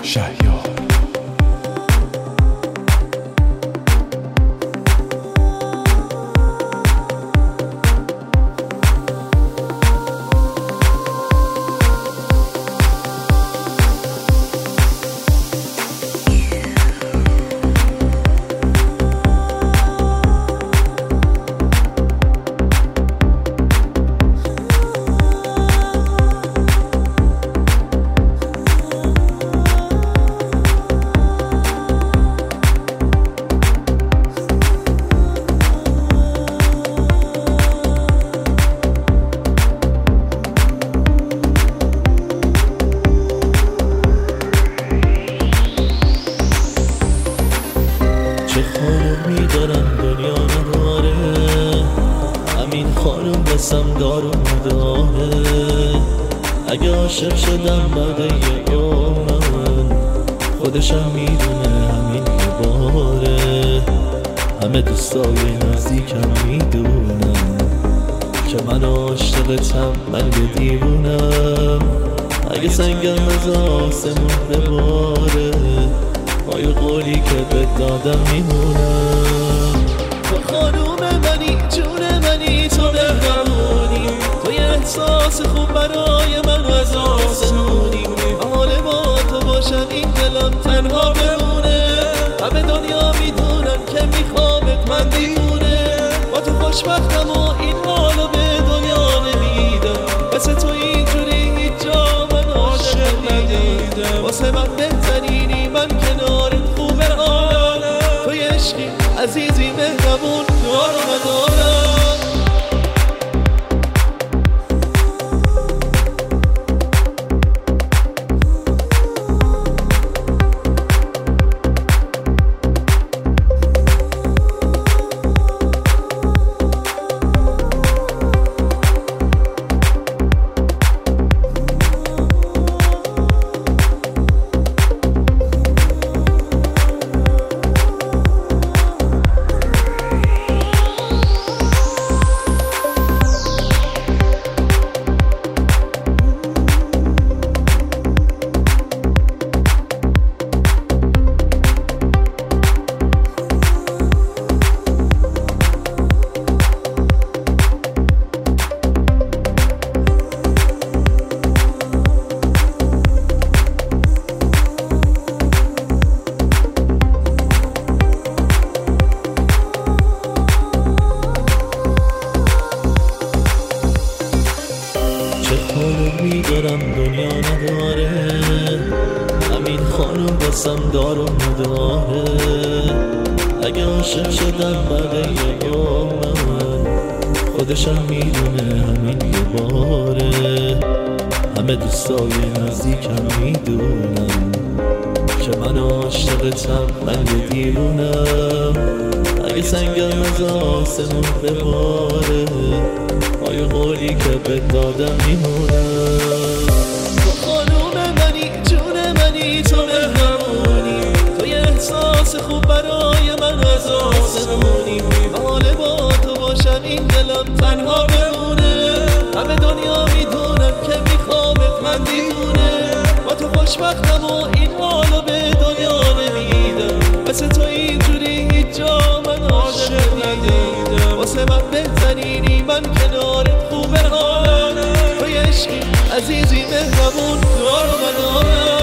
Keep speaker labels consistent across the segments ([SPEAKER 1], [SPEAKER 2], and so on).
[SPEAKER 1] شهیار.
[SPEAKER 2] چه خانومی دارم دنیا نداره، همین خانوم بسم دارو داره. اگه عاشق شدم بعد یه عمر، خودشم میدونه همین یه باره. همه دوستای نزدیکم میدونم که من عاشقتم، من یه دیوونم. اگه سنگم از آسمون بباره، پای قولی که به دادم میمونم. تو خانوم منی، جون منی، تو مهربونی، تو یه احساس خوب برای من از آسمونی. حال با تو باشم این دلم تنها بمونه، همه دنیا میدونن که میخوامت، من دیوونه. با تو خوشبختم و این حالو به دنیا نمیدم، مثل تو اینجوری هیچ جا من عاشق ندیدم. واسه من بهترینی، من کنارت خوبه حالم، تو یه عشقی عزیزی مهربون دارو ندارم. خانومی دارم دنیا نداره، همین خانوم بسم دارو نداره. اگه عاشق شدم بعد یه عمر، خودشم میدونه همین یه باره. همه دوستای نزدیکم میدونم که من عاشقتم، من یه دیوونم. اگه سنگم از آسمون بباره، پای قولی که به دادم میمونم. تو خانوم منی، جون منی، تو مهربونی، تو یه احساس خوب برای من از آسمونی. حال با تو باشم این دلم تنها بمونه، همه دنیا میدونن که میخوامت، من دیوونه. با تو خوشبختم و این حالو به دنیا نمیدم، مثل تو اینجوری هیچ جا من عاشق ندیدم. واسه من بهترینی، من کنارت خوبه حالم، تو یه عشقی عزیزی مهربون دارو ندارم.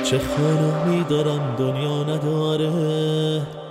[SPEAKER 2] چه خانومی دارم دنیا نداره.